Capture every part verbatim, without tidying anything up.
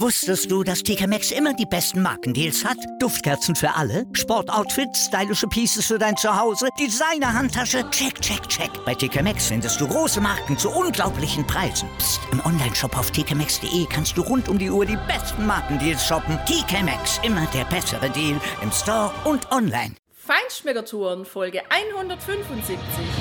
Wusstest du, dass T K Maxx immer die besten Markendeals hat? Duftkerzen für alle, Sportoutfits, stylische Pieces für dein Zuhause, Designer-Handtasche, check, check, check. Bei T K Maxx findest du große Marken zu unglaublichen Preisen. Psst. Im Onlineshop auf t k maxx punkt d e kannst du rund um die Uhr die besten Markendeals shoppen. T K Maxx, immer der bessere Deal im Store und online. Feinschmeckertouren, Folge hundertfünfundsiebzig.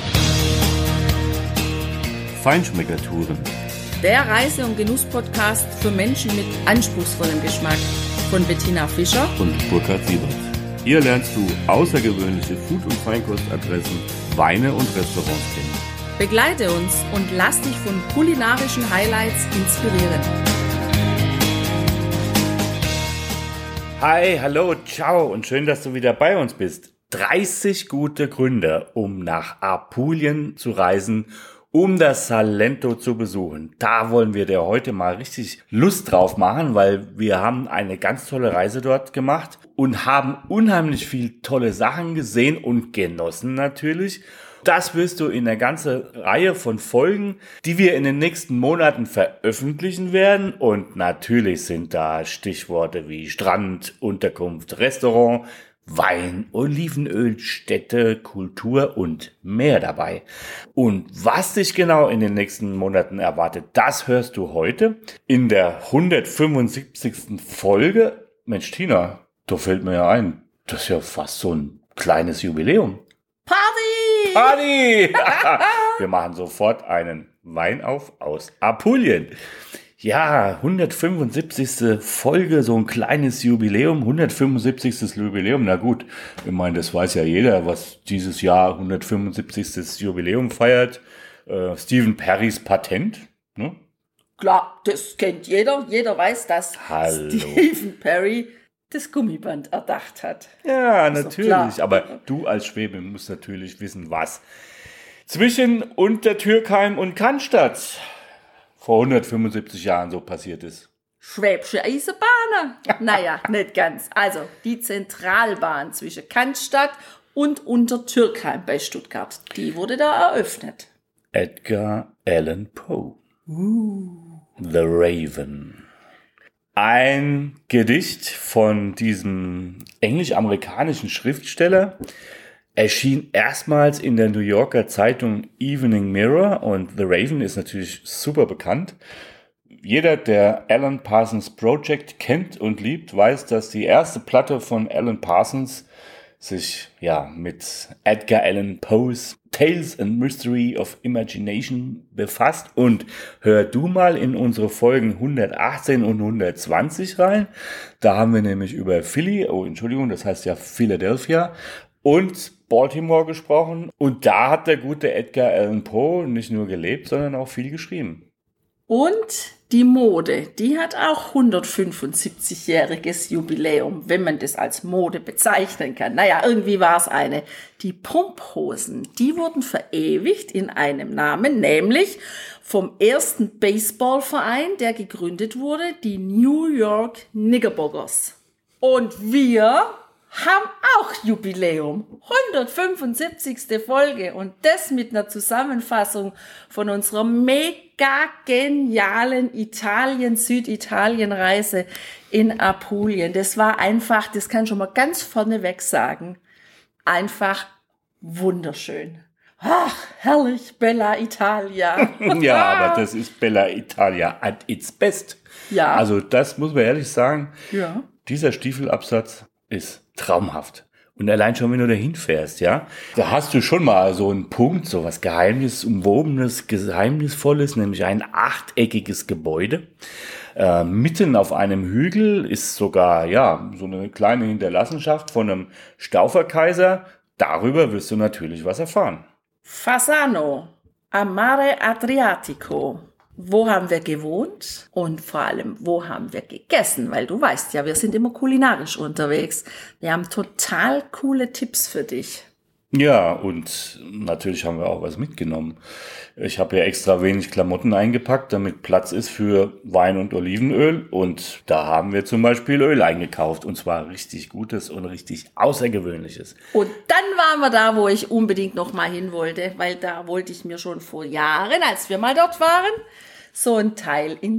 Feinschmeckertouren. Der Reise- und Genuss-Podcast für Menschen mit anspruchsvollem Geschmack. Von Bettina Fischer und Burkhard Siebert. Hier lernst du außergewöhnliche Food- und Feinkostadressen, Weine und Restaurants kennen. Begleite uns und lass dich von kulinarischen Highlights inspirieren. Hi, hallo, ciao und schön, dass du wieder bei uns bist. dreißig gute Gründe, um nach Apulien zu reisen, um das Salento zu besuchen. Da wollen wir dir heute mal richtig Lust drauf machen, weil wir haben eine ganz tolle Reise dort gemacht und haben unheimlich viel tolle Sachen gesehen und genossen natürlich. Das wirst du in der ganzen Reihe von Folgen, die wir in den nächsten Monaten veröffentlichen werden. Und natürlich sind da Stichworte wie Strand, Unterkunft, Restaurant, Wein, Olivenöl, Städte, Kultur und mehr dabei. Und was dich genau in den nächsten Monaten erwartet, das hörst du heute in der hundertfünfundsiebzigsten Folge. Mensch, Tina, da fällt mir ja ein, das ist ja fast so ein kleines Jubiläum. Party! Party! Wir machen sofort einen Wein auf aus Apulien. Ja, hundertfünfundsiebzigste Folge, so ein kleines Jubiläum, hundertfünfundsiebzigstes Jubiläum. Na gut, ich meine, das weiß ja jeder, was dieses Jahr hundertfünfundsiebzigstes Jubiläum feiert. Äh, Stephen Perrys Patent, ne? Klar, das kennt jeder. Jeder weiß, dass Hallo. Stephen Perry das Gummiband erdacht hat. Ja, Ist natürlich. doch klar. Aber du als Schwäbe musst natürlich wissen, was zwischen Untertürkheim und Cannstatt vor hundertfünfundsiebzig Jahren so passiert ist. Schwäbische Eisenbahnen? Naja, nicht ganz. Also, die Zentralbahn zwischen Cannstatt und Untertürkheim bei Stuttgart, die wurde da eröffnet. Edgar Allan Poe. Uh. The Raven. Ein Gedicht von diesem englisch-amerikanischen Schriftsteller erschien erstmals in der New Yorker Zeitung Evening Mirror und The Raven ist natürlich super bekannt. Jeder, der Alan Parsons Project kennt und liebt, weiß, dass die erste Platte von Alan Parsons sich ja mit Edgar Allan Poes Tales and Mystery of Imagination befasst. Und hör du mal in unsere Folgen hundertachtzehn und hundertzwanzig rein. Da haben wir nämlich über Philly, oh Entschuldigung, das heißt ja Philadelphia, und Baltimore gesprochen. Und da hat der gute Edgar Allan Poe nicht nur gelebt, sondern auch viel geschrieben. Und die Mode, die hat auch hundertfünfundsiebzigjähriges Jubiläum, wenn man das als Mode bezeichnen kann. Naja, irgendwie war es eine. Die Pumphosen, die wurden verewigt in einem Namen, nämlich vom ersten Baseballverein, der gegründet wurde, die New York Knickerbockers. Und wir haben auch Jubiläum. hundertfünfundsiebzigste Folge und das mit einer Zusammenfassung von unserer mega genialen Italien-Süditalien-Reise in Apulien. Das war einfach, das kann ich schon mal ganz vorneweg sagen, einfach wunderschön. Ach, herrlich, Bella Italia. Ja, aber das ist Bella Italia at its best. Ja. Also das muss man ehrlich sagen. Ja. Dieser Stiefelabsatz ist traumhaft. Und allein schon, wenn du da hinfährst, ja, da hast du schon mal so einen Punkt, so was Geheimnisumwobenes, Geheimnisvolles, nämlich ein achteckiges Gebäude. Äh, mitten auf einem Hügel ist sogar, ja, so eine kleine Hinterlassenschaft von einem Stauferkaiser. Darüber wirst du natürlich was erfahren. Fasano, am Mare Adriatico. Wo haben wir gewohnt und vor allem, wo haben wir gegessen? Weil du weißt ja, wir sind immer kulinarisch unterwegs. Wir haben total coole Tipps für dich. Ja, und natürlich haben wir auch was mitgenommen. Ich habe ja extra wenig Klamotten eingepackt, damit Platz ist für Wein und Olivenöl. Und da haben wir zum Beispiel Öl eingekauft. Und zwar richtig Gutes und richtig Außergewöhnliches. Und dann waren wir da, wo ich unbedingt noch mal hin wollte. Weil da wollte ich mir schon vor Jahren, als wir mal dort waren, so ein Teil in den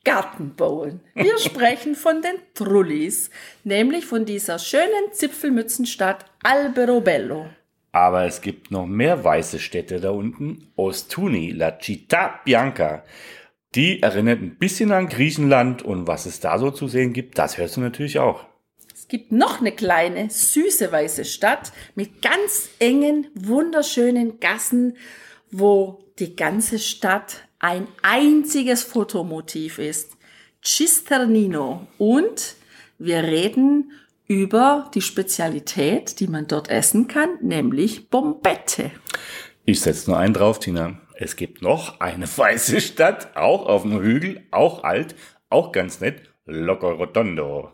Garten bauen. Wir sprechen von den Trullis, nämlich von dieser schönen Zipfelmützenstadt Alberobello. Aber es gibt noch mehr weiße Städte da unten. Ostuni, La Città Bianca. Die erinnert ein bisschen an Griechenland und was es da so zu sehen gibt, das hörst du natürlich auch. Es gibt noch eine kleine, süße weiße Stadt mit ganz engen, wunderschönen Gassen, wo die ganze Stadt ein einziges Fotomotiv ist. Cisternino. Und wir reden über die Spezialität, die man dort essen kann, nämlich Bombette. Ich setze nur einen drauf, Tina. Es gibt noch eine weiße Stadt, auch auf dem Hügel, auch alt, auch ganz nett. Locorotondo.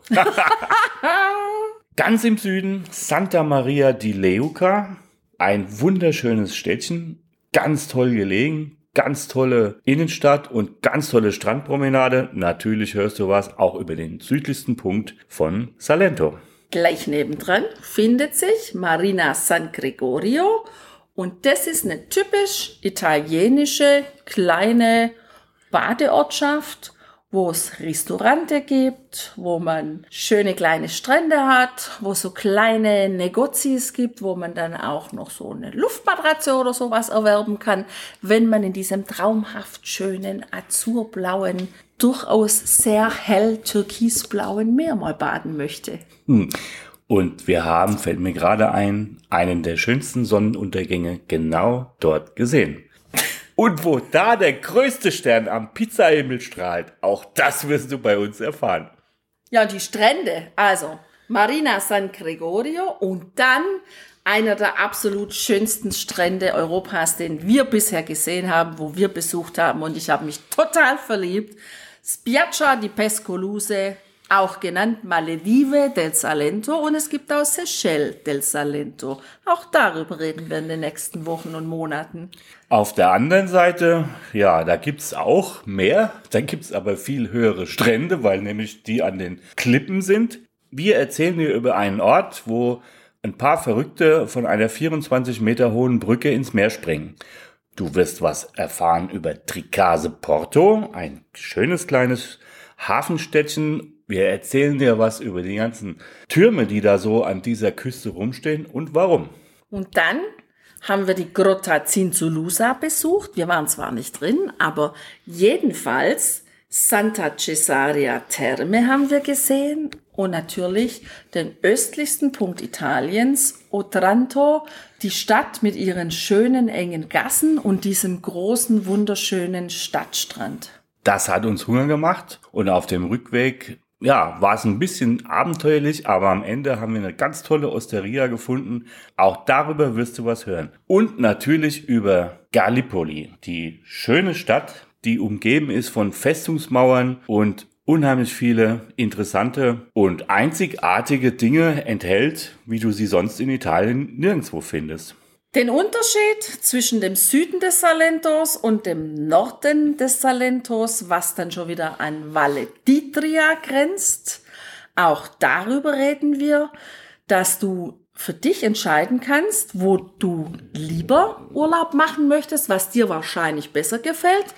Ganz im Süden Santa Maria di Leuca. Ein wunderschönes Städtchen, ganz toll gelegen, ganz tolle Innenstadt und ganz tolle Strandpromenade. Natürlich hörst du was auch über den südlichsten Punkt von Salento. Gleich nebendran findet sich Marina San Gregorio und das ist eine typisch italienische kleine Badeortschaft, wo es Restaurante gibt, wo man schöne kleine Strände hat, wo es so kleine Negozis gibt, wo man dann auch noch so eine Luftmatratze oder sowas erwerben kann, wenn man in diesem traumhaft schönen azurblauen, durchaus sehr hell türkisblauen Meer mal baden möchte. Hm. Und wir haben, fällt mir gerade ein, einen der schönsten Sonnenuntergänge genau dort gesehen. Und wo da der größte Stern am Pizzahimmel strahlt, auch das wirst du bei uns erfahren. Ja, die Strände, also Marina San Gregorio und dann einer der absolut schönsten Strände Europas, den wir bisher gesehen haben, wo wir besucht haben und ich habe mich total verliebt. Spiaggia di Pescoluse, auch genannt Maledive del Salento und es gibt auch Seychelles del Salento. Auch darüber reden wir in den nächsten Wochen und Monaten. Auf der anderen Seite, ja, da gibt's auch mehr. Da gibt's aber viel höhere Strände, weil nämlich die an den Klippen sind. Wir erzählen dir über einen Ort, wo ein paar Verrückte von einer vierundzwanzig Meter hohen Brücke ins Meer springen. Du wirst was erfahren über Tricase Porto, ein schönes kleines Hafenstädtchen. Wir erzählen dir was über die ganzen Türme, die da so an dieser Küste rumstehen und warum. Und dann haben wir die Grotta Zinzulusa besucht. Wir waren zwar nicht drin, aber jedenfalls Santa Cesaria Terme haben wir gesehen und natürlich den östlichsten Punkt Italiens, Otranto, die Stadt mit ihren schönen engen Gassen und diesem großen, wunderschönen Stadtstrand. Das hat uns Hunger gemacht und auf dem Rückweg, ja, war es ein bisschen abenteuerlich, aber am Ende haben wir eine ganz tolle Osteria gefunden. Auch darüber wirst du was hören. Und natürlich über Gallipoli, die schöne Stadt, die umgeben ist von Festungsmauern und unheimlich viele interessante und einzigartige Dinge enthält, wie du sie sonst in Italien nirgendwo findest. Den Unterschied zwischen dem Süden des Salentos und dem Norden des Salentos, was dann schon wieder an Valle d'Itria grenzt, auch darüber reden wir, dass du für dich entscheiden kannst, wo du lieber Urlaub machen möchtest, was dir wahrscheinlich besser gefällt.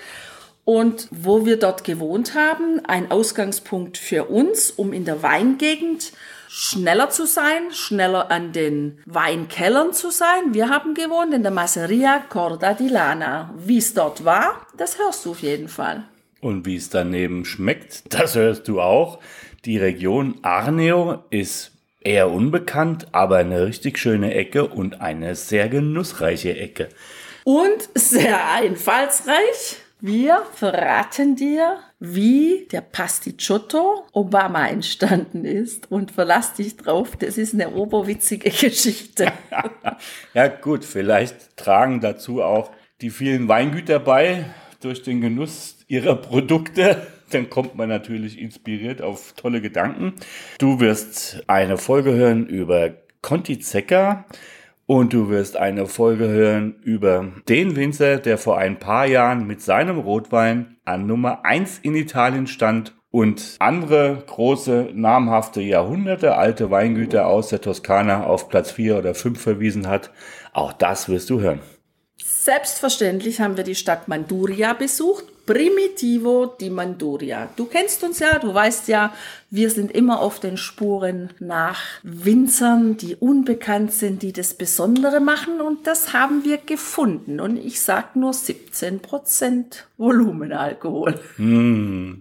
Und wo wir dort gewohnt haben, ein Ausgangspunkt für uns, um in der Weingegend schneller zu sein, schneller an den Weinkellern zu sein. Wir haben gewohnt in der Masseria Corda di Lana. Wie es dort war, das hörst du auf jeden Fall. Und wie es daneben schmeckt, das hörst du auch. Die Region Arneo ist eher unbekannt, aber eine richtig schöne Ecke und eine sehr genussreiche Ecke. Und sehr einfallsreich. Wir verraten dir, wie der Pasticciotto Obama entstanden ist und verlass dich drauf, das ist eine oberwitzige Geschichte. Ja gut, vielleicht tragen dazu auch die vielen Weingüter bei durch den Genuss ihrer Produkte. Dann kommt man natürlich inspiriert auf tolle Gedanken. Du wirst eine Folge hören über Conti Zecca. Und du wirst eine Folge hören über den Winzer, der vor ein paar Jahren mit seinem Rotwein an Nummer eins in Italien stand und andere große, namhafte, jahrhundertealte Weingüter aus der Toskana auf Platz vier oder fünf verwiesen hat. Auch das wirst du hören. Selbstverständlich haben wir die Stadt Manduria besucht Primitivo di Manduria. Du kennst uns ja, du weißt ja, wir sind immer auf den Spuren nach Winzern, die unbekannt sind, die das Besondere machen, und das haben wir gefunden. Und ich sag nur siebzehn Prozent Volumenalkohol. Mm.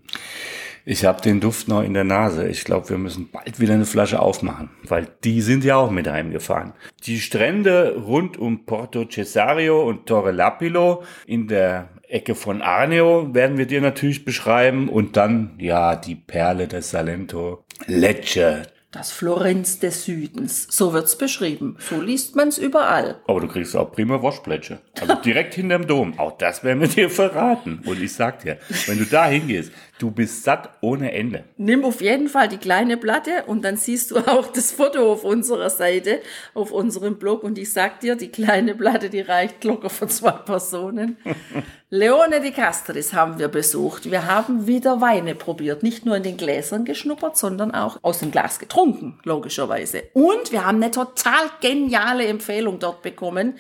Ich habe den Duft noch in der Nase. Ich glaube, wir müssen bald wieder eine Flasche aufmachen, weil die sind ja auch mit heimgefahren. Die Strände rund um Porto Cesario und Torre Lapilo in der Ecke von Arneo werden wir dir natürlich beschreiben. Und dann, ja, die Perle des Salento, Lecce. Das Florenz des Südens. So wird's beschrieben. So liest man's überall. Aber du kriegst auch prima Waschplätsche. Also direkt hinterm Dom. Auch das werden wir dir verraten. Und ich sag dir, wenn du da hingehst, du bist satt ohne Ende. Nimm auf jeden Fall die kleine Platte und dann siehst du auch das Foto auf unserer Seite, auf unserem Blog. Und ich sag dir, die kleine Platte, die reicht locker für zwei Personen. Leone di Castris haben wir besucht. Wir haben wieder Weine probiert. Nicht nur in den Gläsern geschnuppert, sondern auch aus dem Glas getrunken, logischerweise. Und wir haben eine total geniale Empfehlung dort bekommen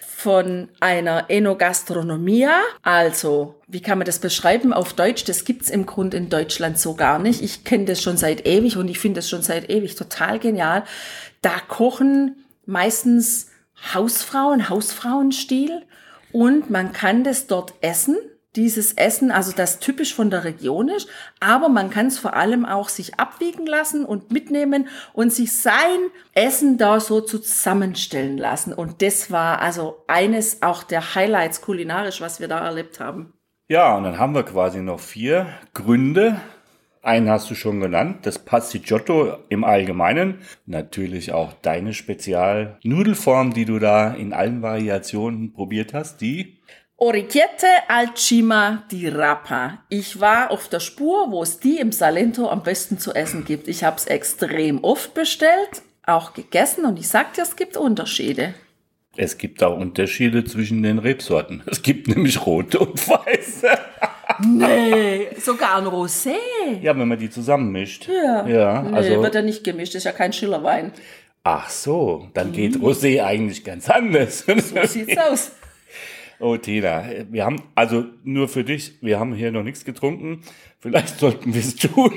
von einer Enogastronomia. Also, wie kann man das beschreiben auf Deutsch? Das gibt's im Grunde in Deutschland so gar nicht. Ich kenne das schon seit ewig und ich finde das schon seit ewig total genial. Da kochen meistens Hausfrauen, Hausfrauenstil, und man kann das dort essen. Dieses Essen, also das typisch von der Region ist, aber man kann es vor allem auch sich abwiegen lassen und mitnehmen und sich sein Essen da so zusammenstellen lassen. Und das war also eines auch der Highlights kulinarisch, was wir da erlebt haben. Ja, und dann haben wir quasi noch vier Gründe. Einen hast du schon genannt, das Pasticciotto im Allgemeinen. Natürlich auch deine Spezialnudelform, die du da in allen Variationen probiert hast, die Orecchiette al Cima di Rapa. Ich war auf der Spur, wo es die im Salento am besten zu essen gibt. Ich habe es extrem oft bestellt, auch gegessen, und ich sag dir, es gibt Unterschiede. Es gibt auch Unterschiede zwischen den Rebsorten. Es gibt nämlich rote und weiße. Nee, sogar ein Rosé. Ja, wenn man die zusammenmischt. Ja, ja nee, also wird ja nicht gemischt, das ist ja kein Schillerwein. Ach so, dann geht Rosé eigentlich ganz anders. So sieht's aus. Oh, Tina, wir haben, also nur für dich, wir haben hier noch nichts getrunken. Vielleicht sollten wir es tun.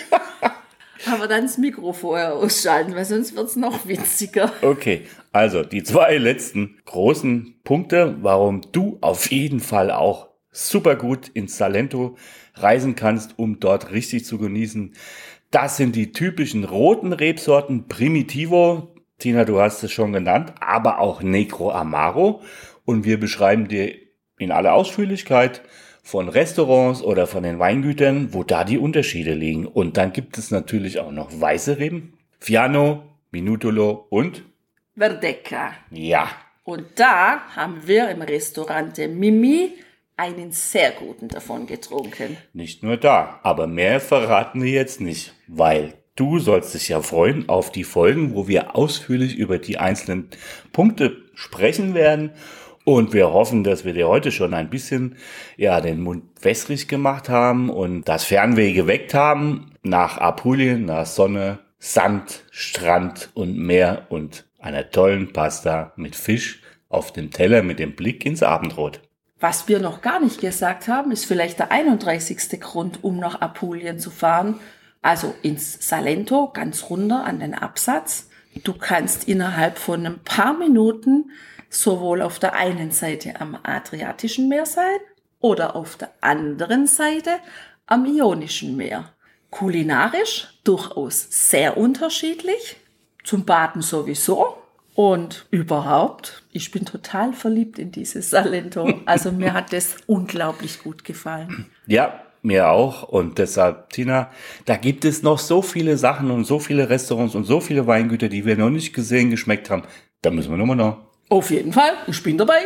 Aber dann das Mikro vorher ausschalten, weil sonst wird's noch witziger. Okay, also die zwei letzten großen Punkte, warum du auf jeden Fall auch super gut ins Salento reisen kannst, um dort richtig zu genießen. Das sind die typischen roten Rebsorten Primitivo. Tina, du hast es schon genannt, aber auch Negro Amaro. Und wir beschreiben dir in aller Ausführlichkeit von Restaurants oder von den Weingütern, wo da die Unterschiede liegen. Und dann gibt es natürlich auch noch weiße Reben, Fiano, Minutolo und Verdecca. Ja. Und da haben wir im Restaurant Mimi einen sehr guten davon getrunken. Nicht nur da, aber mehr verraten wir jetzt nicht, weil du sollst dich ja freuen auf die Folgen, wo wir ausführlich über die einzelnen Punkte sprechen werden. Und wir hoffen, dass wir dir heute schon ein bisschen ja den Mund wässrig gemacht haben und das Fernweh geweckt haben nach Apulien, nach Sonne, Sand, Strand und Meer und einer tollen Pasta mit Fisch auf dem Teller mit dem Blick ins Abendrot. Was wir noch gar nicht gesagt haben, ist vielleicht der einunddreißigste Grund, um nach Apulien zu fahren, also ins Salento, ganz runter an den Absatz. Du kannst innerhalb von ein paar Minuten sowohl auf der einen Seite am Adriatischen Meer sein oder auf der anderen Seite am Ionischen Meer. Kulinarisch durchaus sehr unterschiedlich, zum Baden sowieso und überhaupt, ich bin total verliebt in dieses Salento. Also mir hat das unglaublich gut gefallen. Ja, mir auch, und deshalb, Tina, da gibt es noch so viele Sachen und so viele Restaurants und so viele Weingüter, die wir noch nicht gesehen, geschmeckt haben. Da müssen wir nochmal noch. Auf jeden Fall, ich bin dabei.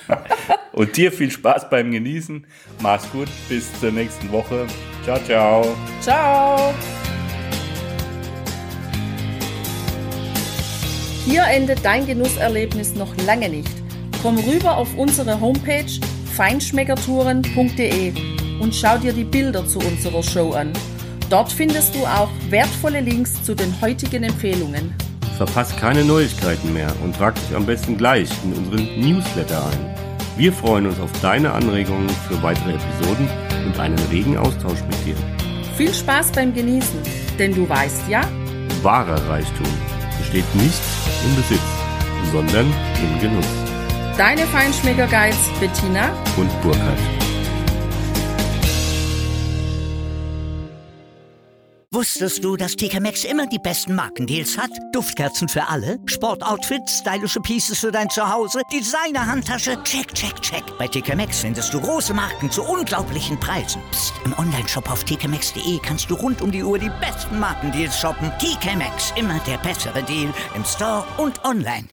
Und dir viel Spaß beim Genießen. Mach's gut, bis zur nächsten Woche. Ciao, ciao. Ciao. Hier endet dein Genusserlebnis noch lange nicht. Komm rüber auf unsere Homepage feinschmeckertouren punkt de und schau dir die Bilder zu unserer Show an. Dort findest du auch wertvolle Links zu den heutigen Empfehlungen. Verpasst keine Neuigkeiten mehr und trag dich am besten gleich in unseren Newsletter ein. Wir freuen uns auf deine Anregungen für weitere Episoden und einen regen Austausch mit dir. Viel Spaß beim Genießen, denn du weißt ja, wahrer Reichtum besteht nicht im Besitz, sondern im Genuss. Deine Feinschmecker-Guides Bettina und Burkhard. Wusstest du, dass T K Maxx immer die besten Markendeals hat? Duftkerzen für alle, Sportoutfits, stylische Pieces für dein Zuhause, Designer-Handtasche, check, check, check. Bei T K Maxx findest du große Marken zu unglaublichen Preisen. Psst. Im Onlineshop auf t k maxx punkt de kannst du rund um die Uhr die besten Markendeals shoppen. T K Maxx, immer der bessere Deal im Store und online.